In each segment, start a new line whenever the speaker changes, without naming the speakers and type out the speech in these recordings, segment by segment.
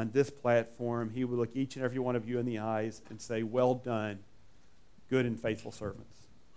on this platform, he would look each and every one of you in the eyes and say, well done, good and faithful servants.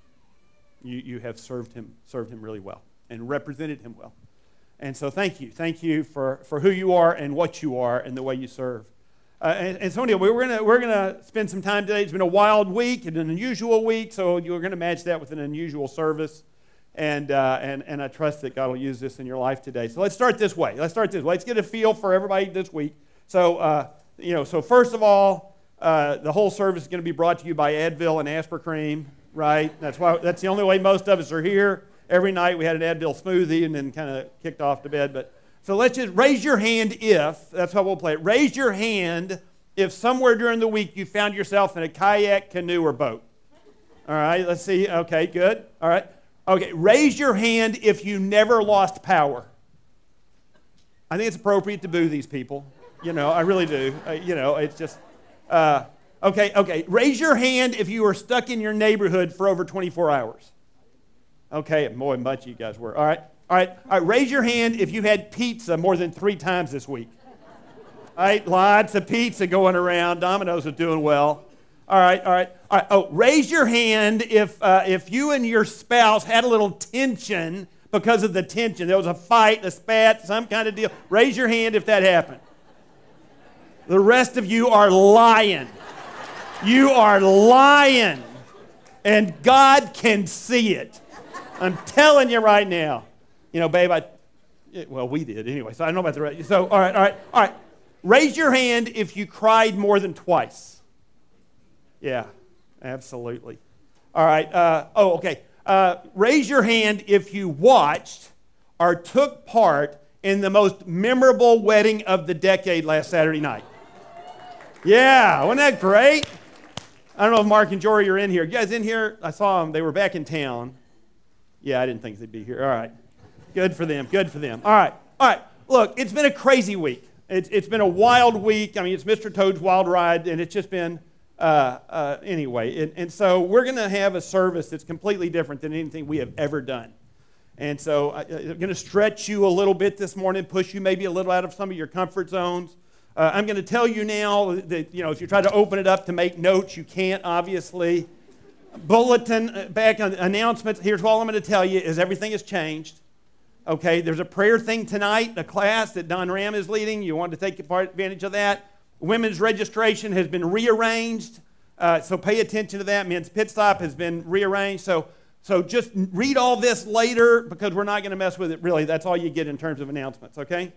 You have served him really well and represented him well. And so thank you. Thank you for who you are and what you are and the way you serve. And so anyway, we're gonna spend some time today. It's been a wild week and an unusual week, so you're going to match that with an unusual service. And I trust that God will use this in your life today. So let's start this way. Let's get a feel for everybody this week. So, so first of all, the whole service is going to be brought to you by Advil and Aspercream, right? That's the only way most of us are here. Every night we had an Advil smoothie and then kind of kicked off to bed. But so let's just raise your hand if, that's how we'll play it. Raise your hand if somewhere during the week you found yourself in a kayak, canoe, or boat. All right, let's see. Okay, good. All right. Okay, raise your hand if you never lost power. I think it's appropriate to boo these people. I really do. It's just, okay. Raise your hand if you were stuck in your neighborhood for over 24 hours. Okay, boy, a bunch of you guys were. All right. Raise your hand if you had pizza more than 3 times this week. All right, lots of pizza going around. Domino's is doing well. All right. Oh, raise your hand if you and your spouse had a little tension because of the tension. There was a fight, a spat, some kind of deal. Raise your hand if that happened. The rest of you are lying. You are lying. And God can see it. I'm telling you right now. Babe, we did anyway, so I don't know about the rest. So, all right. Raise your hand if you cried more than twice. Yeah, absolutely. All right. Okay. Raise your hand if you watched or took part in the most memorable wedding of the decade last Saturday night. Yeah, wasn't that great? I don't know if Mark and Jory are in here. You guys in here? I saw them. They were back in town. Yeah, I didn't think they'd be here. All right. Good for them. All right. Look, it's been a crazy week. It's been a wild week. I mean, it's Mr. Toad's Wild Ride, and it's just been... anyway, and so we're going to have a service that's completely different than anything we have ever done. And so I'm going to stretch you a little bit this morning, push you maybe a little out of some of your comfort zones. I'm going to tell you now that, if you try to open it up to make notes, you can't, obviously. Bulletin, back on announcements, here's all I'm going to tell you is everything has changed. Okay, there's a prayer thing tonight, a class that Don Ram is leading. You want to take advantage of that. Women's registration has been rearranged, so pay attention to that. Men's pit stop has been rearranged. So just read all this later because we're not going to mess with it, really. That's all you get in terms of announcements, okay?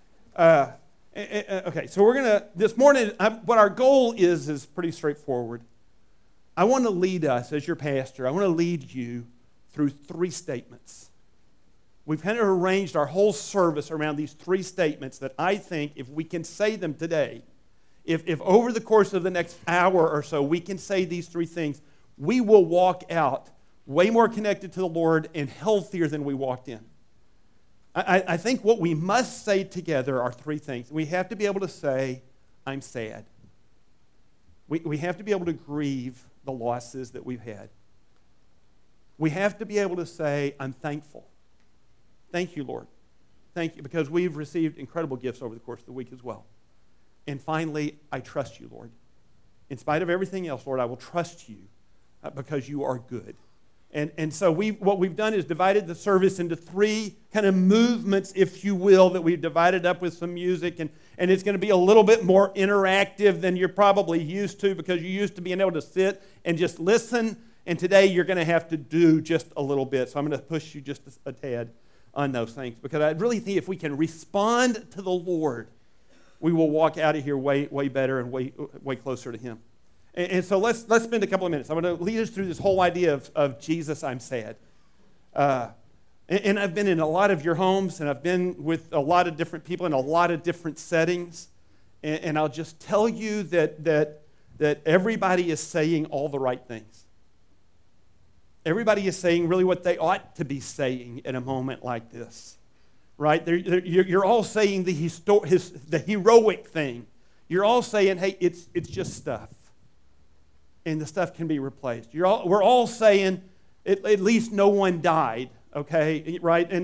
Okay, so we're going to, this morning, what our goal is pretty straightforward. I want to lead us, as your pastor, I want to lead you through 3 statements. We've kind of arranged our whole service around these 3 statements that I think if we can say them today, if over the course of the next hour or so we can say these 3 things, we will walk out way more connected to the Lord and healthier than we walked in. I think what we must say together are 3 things. We have to be able to say, I'm sad. We have to be able to grieve the losses that we've had. We have to be able to say, I'm thankful. Thank you, Lord. Thank you, because we've received incredible gifts over the course of the week as well. And finally, I trust you, Lord. In spite of everything else, Lord, I will trust you because you are good. And so what we've done is divided the service into 3 kind of movements, if you will, that we've divided up with some music. And it's going to be a little bit more interactive than you're probably used to because you're used to being able to sit and just listen. And today you're going to have to do just a little bit. So I'm going to push you just a tad on those things because I really think if we can respond to the Lord, we will walk out of here way better and way closer to Him. And so let's spend a couple of minutes. I'm going to lead us through this whole idea of Jesus, I'm sad. And I've been in a lot of your homes, and I've been with a lot of different people in a lot of different settings. And I'll just tell you that everybody is saying all the right things. Everybody is saying really what they ought to be saying in a moment like this. Right? You're all saying the heroic thing. You're all saying, hey, it's just stuff. And the stuff can be replaced. We're all saying, at least no one died, okay? Right? And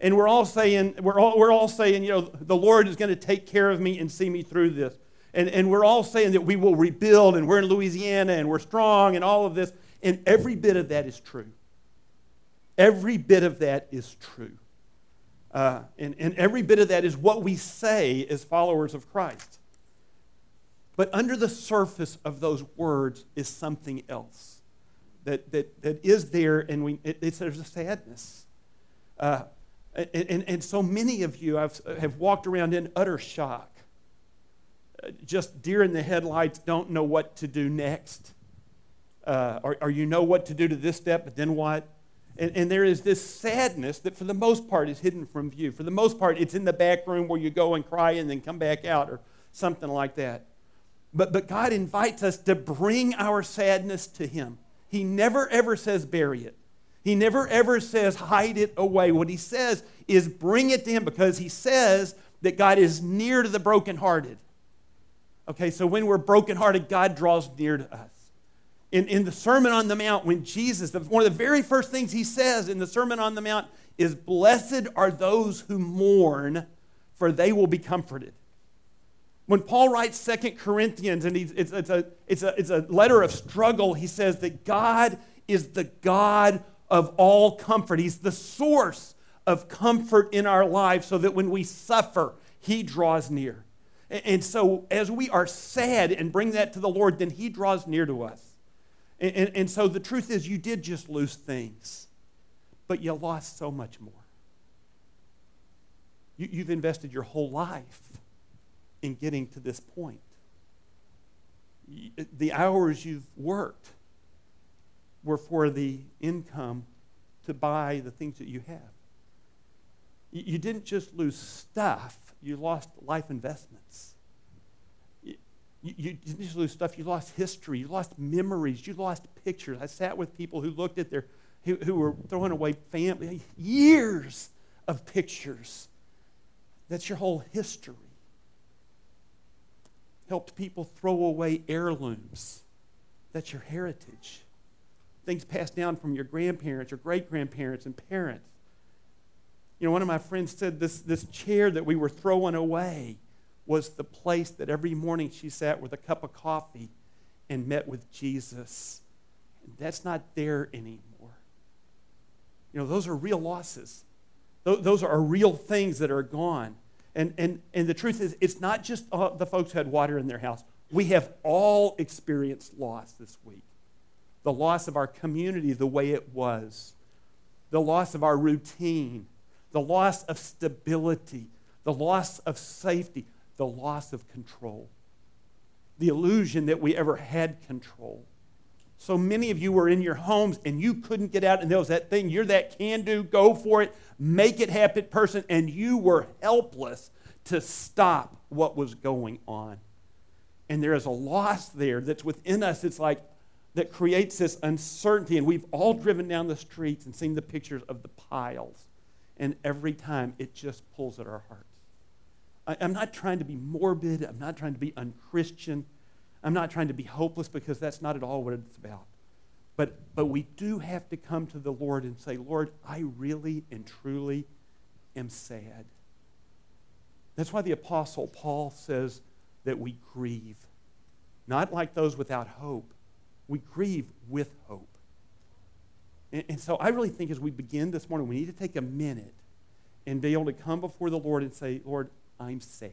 And we're all saying, the Lord is going to take care of me and see me through this. And we're all saying that we will rebuild, and we're in Louisiana, and we're strong, and all of this. And every bit of that is true. Every bit of that is true. And every bit of that is what we say as followers of Christ. But under the surface of those words is something else that is there, and there's a sadness. And so many of you have walked around in utter shock. Just deer in the headlights, don't know what to do next. Or you know what to do to this step, but then what? And there is this sadness that for the most part is hidden from view. For the most part, it's in the back room where you go and cry and then come back out or something like that. But God invites us to bring our sadness to Him. He never ever says bury it. He never ever says hide it away. What He says is bring it to Him, because He says that God is near to the brokenhearted. Okay, so when we're brokenhearted, God draws near to us. In the Sermon on the Mount, when Jesus, one of the very first things He says in the Sermon on the Mount is, blessed are those who mourn, for they will be comforted. When Paul writes 2 Corinthians, and it's a letter of struggle, he says that God is the God of all comfort. He's the source of comfort in our lives, so that when we suffer, He draws near. And so as we are sad and bring that to the Lord, then He draws near to us. And so the truth is, you did just lose things, but you lost so much more. You've invested your whole life in getting to this point. The hours you've worked were for the income to buy the things that you have. You didn't just lose stuff, you lost life investments. You didn't just lose stuff, you lost history, you lost memories, you lost pictures. I sat with people who looked at who were throwing away years of pictures. That's your whole history. Helped people throw away heirlooms. That's your heritage. Things passed down from your grandparents or great-grandparents and parents. You know, one of my friends said this chair that we were throwing away was the place that every morning she sat with a cup of coffee and met with Jesus. And that's not there anymore. You know, those are real losses. Those are real things that are gone. And the truth is, it's not just the folks who had water in their house. We have all experienced loss this week. The loss of our community the way it was. The loss of our routine. The loss of stability. The loss of safety. The loss of control. The illusion that we ever had control. So many of you were in your homes and you couldn't get out, and there was that thing, you're that can-do, go for it, make it happen person, and you were helpless to stop what was going on. And there is a loss there that's within us. It's like that creates this uncertainty, and we've all driven down the streets and seen the pictures of the piles, and every time it just pulls at our hearts. I'm not trying to be morbid. I'm not trying to be unchristian. I'm not trying to be hopeless, because that's not at all what it's about. But we do have to come to the Lord and say, Lord, I really and truly am sad. That's why the Apostle Paul says that we grieve. Not like those without hope. We grieve with hope. And so I really think as we begin this morning, we need to take a minute and be able to come before the Lord and say, Lord, I'm sad.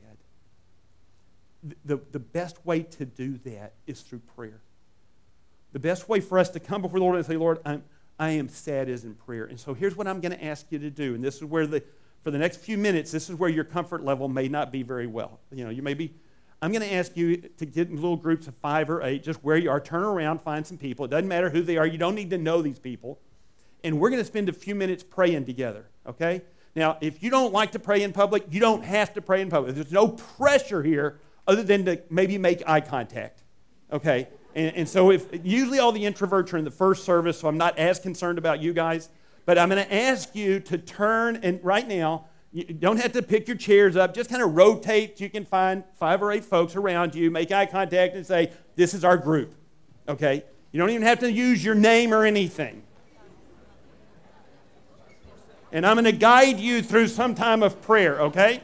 The best way to do that is through prayer. The best way for us to come before the Lord and say, Lord, I am sad is in prayer. And so here's what I'm going to ask you to do. And this is where for the next few minutes, this is where your comfort level may not be very well. You know, I'm going to ask you to get in little groups of 5 or 8, just where you are. Turn around, find some people. It doesn't matter who they are. You don't need to know these people. And we're going to spend a few minutes praying together, okay? Now, if you don't like to pray in public, you don't have to pray in public. There's no pressure here other than to maybe make eye contact, okay? And so usually all the introverts are in the first service, so I'm not as concerned about you guys. But I'm going to ask you to turn, and right now, you don't have to pick your chairs up. Just kind of rotate. You can find 5 or 8 folks around you, make eye contact, and say, this is our group, okay? You don't even have to use your name or anything. And I'm going to guide you through some time of prayer, okay?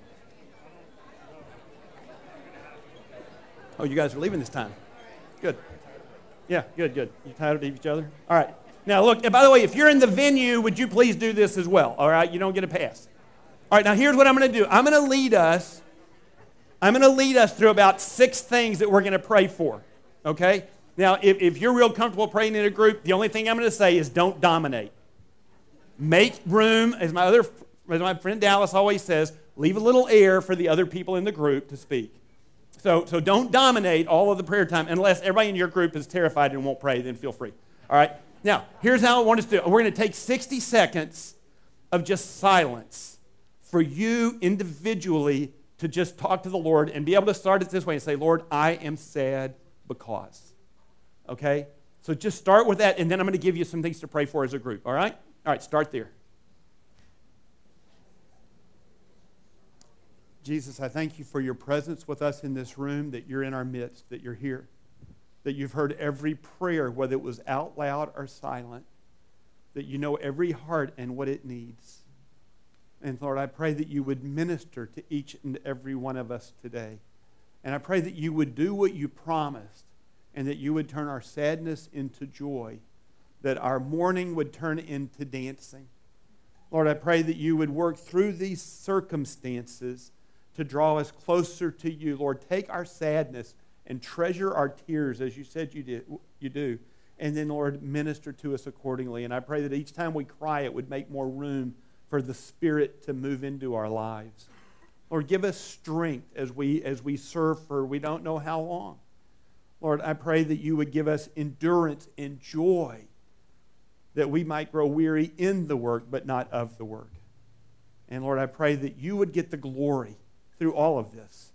Oh, you guys are leaving this time. Good. Yeah, good. You tired of each other? All right. Now, look, and by the way, if you're in the venue, would you please do this as well, all right? You don't get a pass. All right, now here's what I'm going to do. I'm going to lead us through about 6 things that we're going to pray for, okay? Now, if you're real comfortable praying in a group, the only thing I'm going to say is don't dominate. Make room, as my friend Dallas always says, leave a little air for the other people in the group to speak. So don't dominate all of the prayer time unless everybody in your group is terrified and won't pray, then feel free. All right? Now, here's how I want us to do it. We're going to take 60 seconds of just silence for you individually to just talk to the Lord and be able to start it this way and say, Lord, I am sad because. Okay? So just start with that, and then I'm going to give you some things to pray for as a group. All right? All right, start there. Jesus, I thank you for your presence with us in this room, that you're in our midst, that you're here, that you've heard every prayer, whether it was out loud or silent, that you know every heart and what it needs. And Lord, I pray that you would minister to each and every one of us today. And I pray that you would do what you promised, and that you would turn our sadness into joy, that our mourning would turn into dancing. Lord, I pray that you would work through these circumstances to draw us closer to you. Lord, take our sadness and treasure our tears as you said you do. And then, Lord, minister to us accordingly. And I pray that each time we cry, it would make more room for the Spirit to move into our lives. Lord, give us strength as we serve for we don't know how long. Lord, I pray that you would give us endurance and joy, that we might grow weary in the work, but not of the work. And Lord, I pray that you would get the glory through all of this.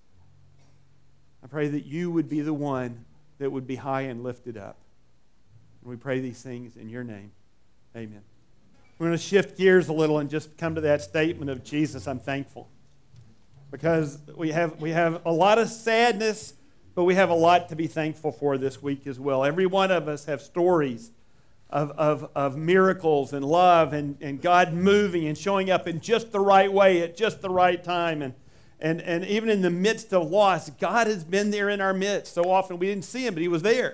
I pray that you would be the one that would be high and lifted up. And we pray these things in your name. Amen. We're going to shift gears a little and just come to that statement of Jesus, I'm thankful. Because we have a lot of sadness, but we have a lot to be thankful for this week as well. Every one of us have stories of miracles and love and God moving and showing up in just the right way at just the right time. And even in the midst of loss, God has been there in our midst. So often we didn't see him, but he was there.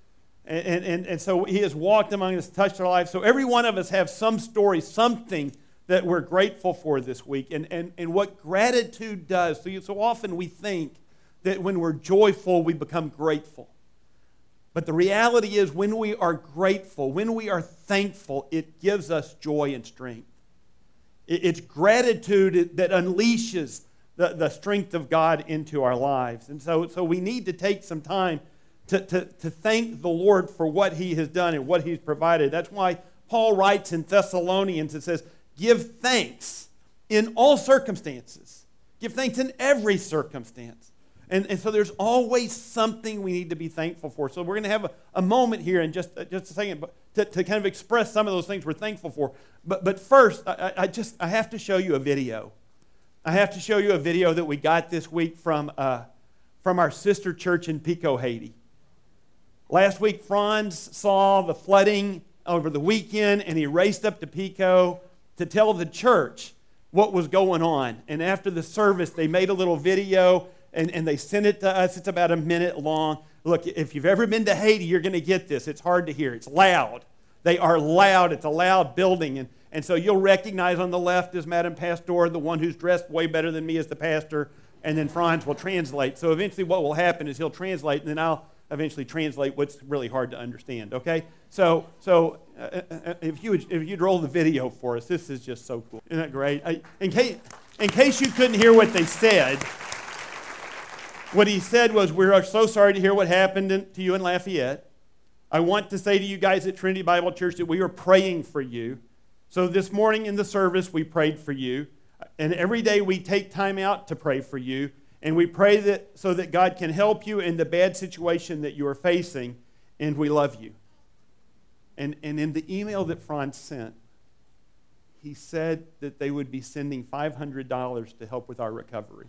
And so he has walked among us, touched our lives. So every one of us have some story, something that we're grateful for this week. And what gratitude does, so often we think that when we're joyful, we become grateful. But the reality is when we are grateful, when we are thankful, it gives us joy and strength. It's gratitude that unleashes the strength of God into our lives. And so we need to take some time to thank the Lord for what he has done and what he's provided. That's why Paul writes in Thessalonians, it says, give thanks in all circumstances. Give thanks in every circumstance. And so there's always something we need to be thankful for. So we're going to have a moment here in just a second to kind of express some of those things we're thankful for. But first, I have to show you a video. I have to show you a video that we got this week from our sister church in Pico, Haiti. Last week, Franz saw the flooding over the weekend, and he raced up to Pico to tell the church what was going on. And after the service, they made a little video, and they sent it to us. It's about a minute long. Look, if you've ever been to Haiti, you're going to get this. It's hard to hear. It's loud. They are loud. It's a loud building. And so you'll recognize on the left is Madame Pastor, the one who's dressed way better than me as the pastor, and then Franz will translate. So eventually what will happen is he'll translate, and then I'll eventually translate what's really hard to understand, okay? So if you'd roll the video for us, this is just so cool. Isn't that great? In case you couldn't hear what they said, what he said was, we are so sorry to hear what happened to you in Lafayette. I want to say to you guys at Trinity Bible Church that we are praying for you. So this morning in the service, we prayed for you. And every day we take time out to pray for you. And we pray that so that God can help you in the bad situation that you are facing. And we love you. And in the email that Franz sent, he said that they would be sending $500 to help with our recovery.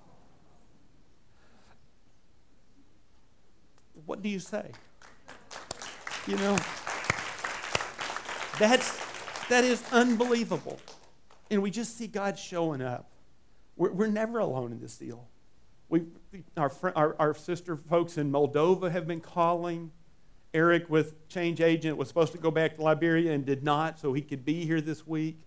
What do you say? You know, That is unbelievable. And we just see God showing up. We're never alone in this deal. Our sister folks in Moldova have been calling. Eric, with Change Agent, was supposed to go back to Liberia and did not, so he could be here this week.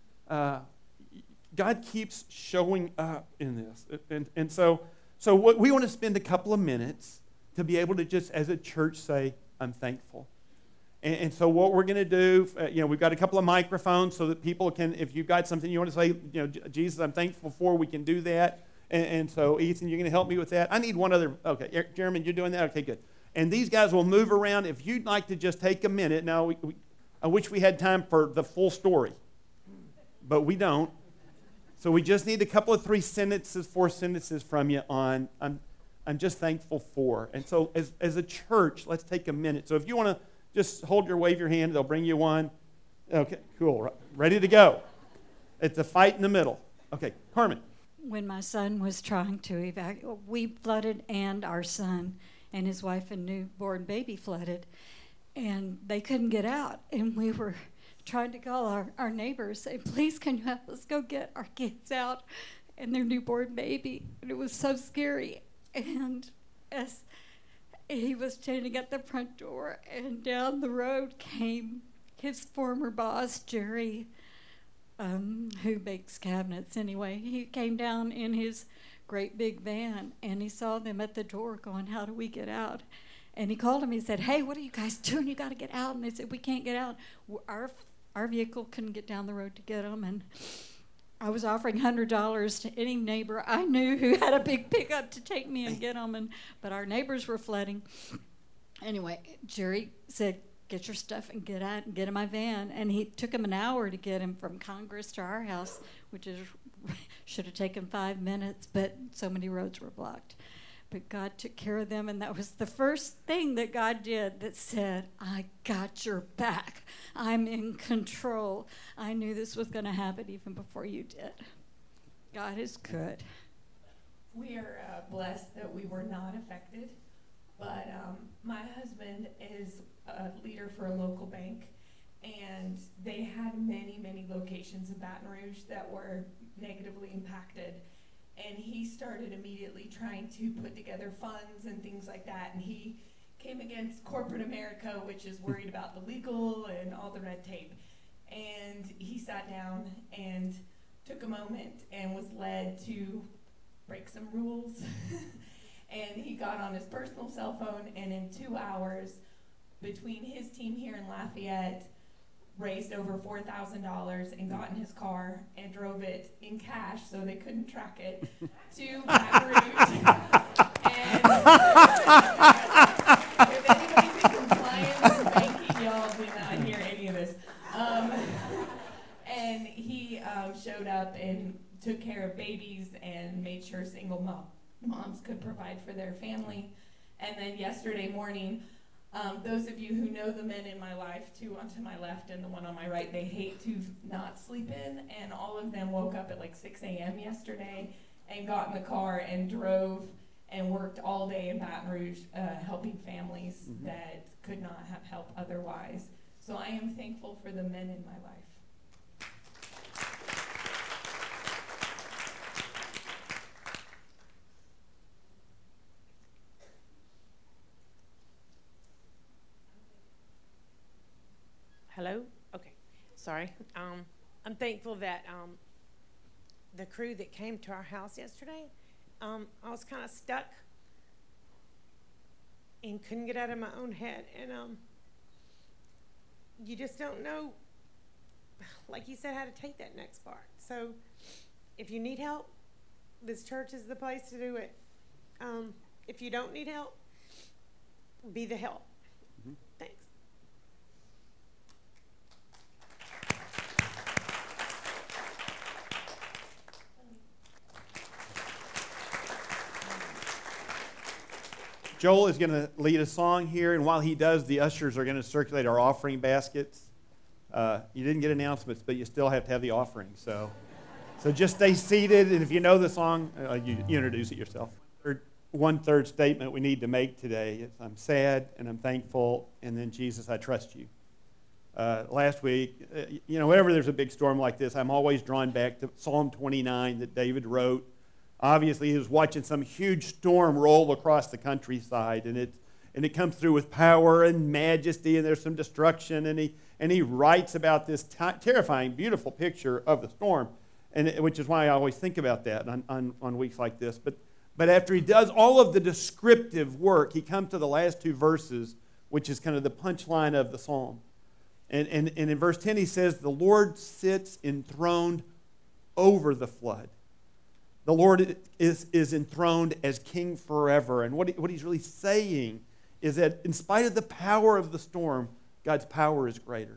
God keeps showing up in this. And so what we want to spend a couple of minutes to be able to just, as a church, say, I'm thankful. And so what we're going to do, we've got a couple of microphones so that people can, if you've got something you want to say, Jesus, I'm thankful for, we can do that. And so, Ethan, you're going to help me with that. I need one other. Okay, Jeremy, you're doing that? Okay, good. And these guys will move around. If you'd like to just take a minute. Now, I wish we had time for the full story, but we don't. So we just need a couple of 4 sentences from you on, I'm just thankful for. And so as a church, let's take a minute. So if you want to just wave your hand. They'll bring you one. Okay, cool. Ready to go. It's a fight in the middle. Okay, Carmen.
When my son was trying to evacuate, we flooded, and our son and his wife and newborn baby flooded, and they couldn't get out. And we were trying to call our neighbors, say, please, can you help us go get our kids out and their newborn baby? And it was so scary. And as he was standing at the front door, and down the road came his former boss, Jerry, who makes cabinets anyway. He came down in his great big van, and he saw them at the door going, how do we get out? And he called them. He said, hey, what are you guys doing? You got to get out. And they said, we can't get out. Our vehicle couldn't get down the road to get them. And I was offering $100 to any neighbor I knew who had a big pickup to take me and get them. But our neighbors were flooding. Anyway, Jerry said, get your stuff and get out and get in my van. And he took him an hour to get him from Congress to our house, which should have taken 5 minutes, but so many roads were blocked. But God took care of them, and that was the first thing that God did that said, I got your back. I'm in control. I knew this was going to happen even before you did. God is good.
We are blessed that we were not affected, but my husband is a leader for a local bank, and they had many, many locations in Baton Rouge that were negatively impacted. And he started immediately trying to put together funds and things like that. And he came against corporate America, which is worried about the legal and all the red tape. And he sat down and took a moment and was led to break some rules. And he got on his personal cell phone, and in 2 hours, between his team here in Lafayette, raised over $4,000 and got in his car and drove it in cash so they couldn't track it to Baton Rouge. And if anybody's in compliance with banking, y'all did not hear any of this. And he showed up and took care of babies and made sure single moms could provide for their family. And then yesterday morning, those of you who know the men in my life, 2 onto my left and the one on my right, they hate to not sleep in, and all of them woke up at like 6 a.m. yesterday and got in the car and drove and worked all day in Baton Rouge helping families that could not have help otherwise. So I am thankful for the men in my life.
Hello? Okay. Sorry. I'm thankful that the crew that came to our house yesterday, I was kind of stuck and couldn't get out of my own head. And you just don't know, like you said, how to take that next part. So if you need help, this church is the place to do it. If you don't need help, be the help. Thanks.
Joel is going to lead a song here, and while he does, the ushers are going to circulate our offering baskets. You didn't get announcements, but you still have to have the offering. So just stay seated, and if you know the song, you introduce it yourself. One-third statement we need to make today is, I'm sad and I'm thankful, and then, Jesus, I trust you. last week. Whenever there's a big storm like this, I'm always drawn back to Psalm 29 that David wrote. Obviously, he was watching some huge storm roll across the countryside, and it comes through with power and majesty, and there's some destruction, and he writes about this terrifying, beautiful picture of the storm, which is why I always think about that on weeks like this. But after he does all of the descriptive work, he comes to the last two verses, which is kind of the punchline of the psalm. And in verse 10, he says, "The Lord sits enthroned over the flood." The Lord is enthroned as king forever. And what he's really saying is that in spite of the power of the storm, God's power is greater.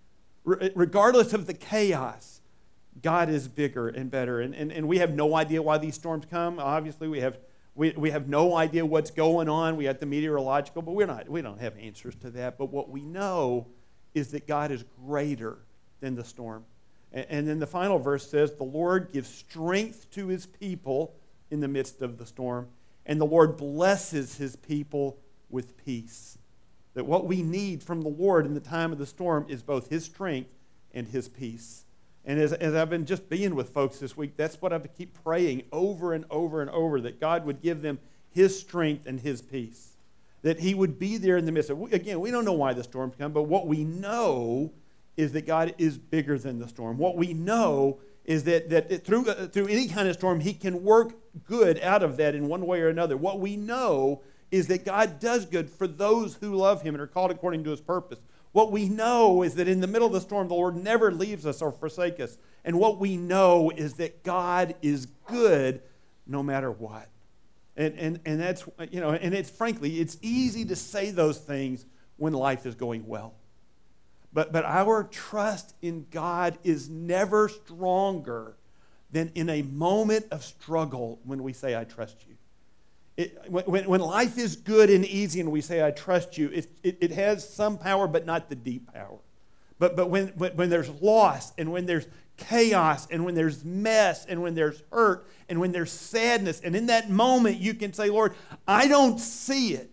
Regardless of the chaos, God is bigger and better. And we have no idea why these storms come. Obviously, we have no idea what's going on. We have the meteorological, but we don't have answers to that. But what we know is that God is greater than the storm. And then the final verse says, "The Lord gives strength to his people in the midst of the storm, and the Lord blesses his people with peace." That what we need from the Lord in the time of the storm is both his strength and his peace. And as I've been just being with folks this week, that's what I keep praying over and over and over, that God would give them his strength and his peace. That he would be there in the midst of, again, we don't know why the storms come, but what we know is that God is bigger than the storm. What we know is that through any kind of storm, he can work good out of that in one way or another. What we know is that God does good for those who love him and are called according to his purpose. What we know is that in the middle of the storm, the Lord never leaves us or forsakes us. And what we know is that God is good no matter what. And that's, and it's frankly, it's easy to say those things when life is going well. But our trust in God is never stronger than in a moment of struggle when we say, "I trust you." When life is good and easy and we say, "I trust you," it has some power, but not the deep power. But when there's loss and when there's chaos and when there's mess and when there's hurt and when there's sadness, and in that moment you can say, "Lord, I don't see it.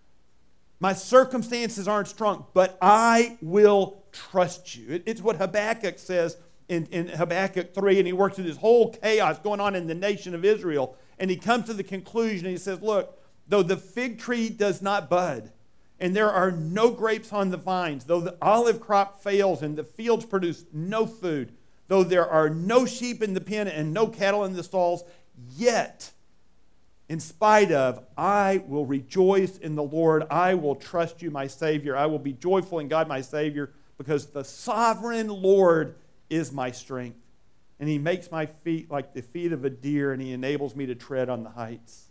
My circumstances aren't strong, but I will trust you." It's what Habakkuk says in Habakkuk 3, and he works through this whole chaos going on in the nation of Israel, and he comes to the conclusion, and he says, "Look, though the fig tree does not bud, and there are no grapes on the vines, though the olive crop fails and the fields produce no food, though there are no sheep in the pen and no cattle in the stalls, yet in spite of, I will rejoice in the Lord. I will trust you, my Savior. I will be joyful in God, my Savior, because the sovereign Lord is my strength. And he makes my feet like the feet of a deer, and he enables me to tread on the heights."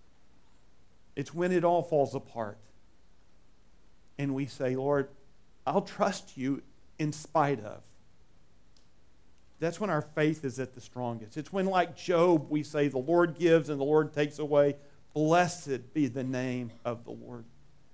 It's when it all falls apart. And we say, "Lord, I'll trust you in spite of." That's when our faith is at the strongest. It's when, like Job, we say, "The Lord gives and the Lord takes away. Blessed be the name of the Lord."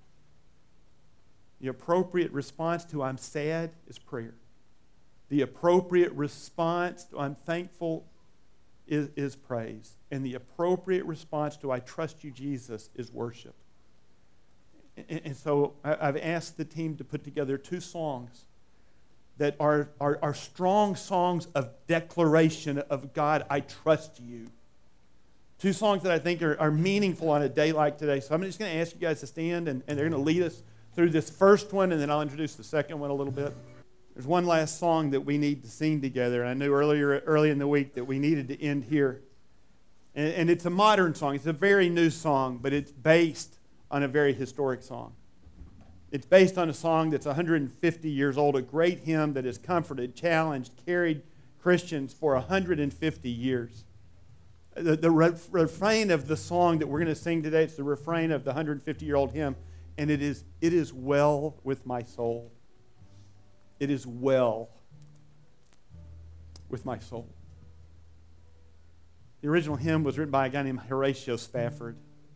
The appropriate response to "I'm sad" is prayer. The appropriate response to "I'm thankful" is praise. And the appropriate response to "I trust you, Jesus" is worship. And so I've asked the team to put together two songs that are strong songs of declaration of, "God, I trust you." Two songs that I think are meaningful on a day like today. So I'm just going to ask you guys to stand, and they're going to lead us through this first one, and then I'll introduce the second one a little bit. There's one last song that we need to sing together, and I knew early in the week that we needed to end here. And it's a modern song. It's a very new song, but it's based on a very historic song. It's based on a song that's 150 years old, a great hymn that has comforted, challenged, carried Christians for 150 years. The refrain of the song that we're going to sing today, it's the refrain of the 150-year-old hymn, and it is well with my soul. It is well with my soul. The original hymn was written by a guy named Horatio Spafford,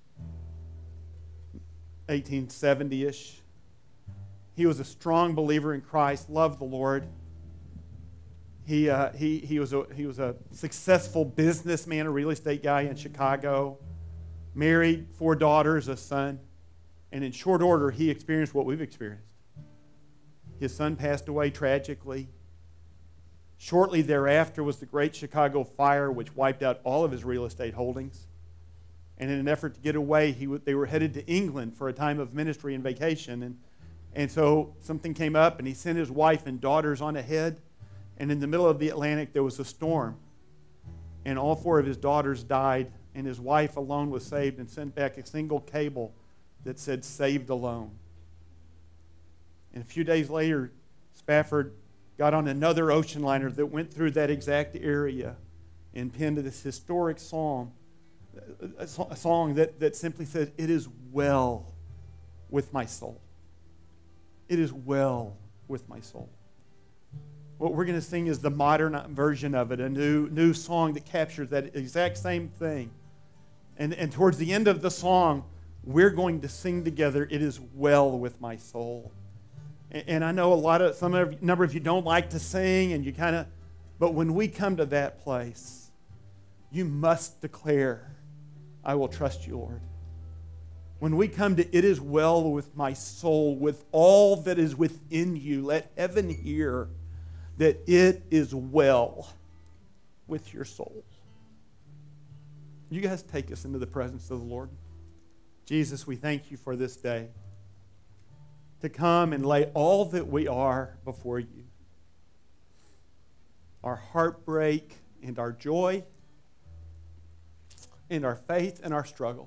1870-ish. He was a strong believer in Christ, loved the Lord. He was a successful businessman, a real estate guy in Chicago, married, 4 daughters, a son, and in short order, he experienced what we've experienced. His son passed away tragically. Shortly thereafter was the Great Chicago Fire, which wiped out all of his real estate holdings. And in an effort to get away, they were headed to England for a time of ministry and vacation. And so something came up, and he sent his wife and daughters on ahead. And in the middle of the Atlantic, there was a storm. And all 4 of his daughters died, and his wife alone was saved and sent back a single cable that said, "Saved alone." And a few days later, Spafford got on another ocean liner that went through that exact area and penned this historic song, a song that simply said, "It is well with my soul. It is well with my soul." What we're going to sing is the modern version of it, a new song that captures that exact same thing. And towards the end of the song, we're going to sing together, "It is well with my soul." And I know a number of you don't like to sing, and you but when we come to that place, you must declare, "I will trust you, Lord." When we come to "It is well with my soul," with all that is within you, let heaven hear that it is well with your soul. You guys take us into the presence of the Lord. Jesus, we thank you for this day, to come and lay all that we are before you. Our heartbreak and our joy and our faith and our struggle.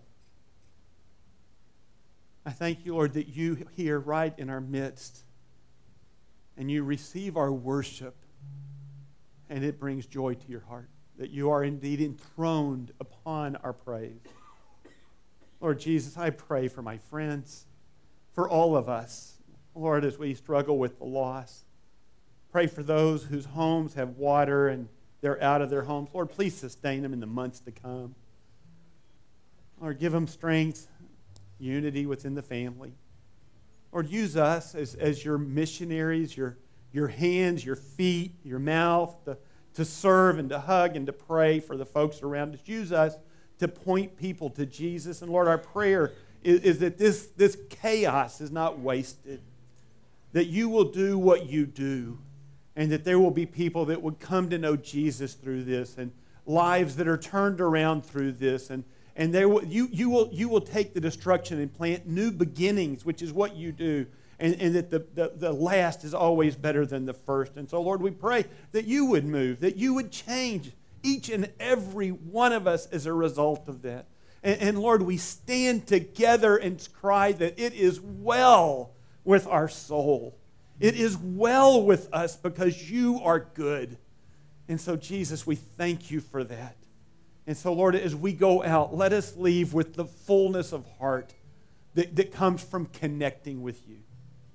I thank you, Lord, that you here right in our midst, and you receive our worship, and it brings joy to your heart, that you are indeed enthroned upon our praise. Lord Jesus, I pray for my friends, for all of us, Lord, as we struggle with the loss. Pray for those whose homes have water and they're out of their homes. Lord, please sustain them in the months to come. Lord, give them strength, unity within the family. Lord, use us as your missionaries, your hands, your feet, your mouth to serve and to hug and to pray for the folks around us. Use us to point people to Jesus. And Lord, our prayer is that this chaos is not wasted, that you will do what you do, and that there will be people that would come to know Jesus through this, and lives that are turned around through this, and you will take the destruction and plant new beginnings, which is what you do, and that the last is always better than the first. And so, Lord, we pray that you would move, that you would change each and every one of us as a result of that. And Lord, we stand together and cry that it is well with our soul. It is well with us because you are good. And so, Jesus, we thank you for that. And so, Lord, as we go out, let us leave with the fullness of heart that comes from connecting with you.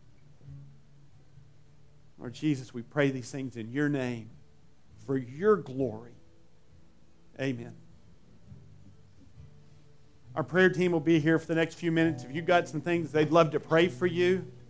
Lord Jesus, we pray these things in your name for your glory. Amen. Our prayer team will be here for the next few minutes. If you've got some things they'd love to pray for you,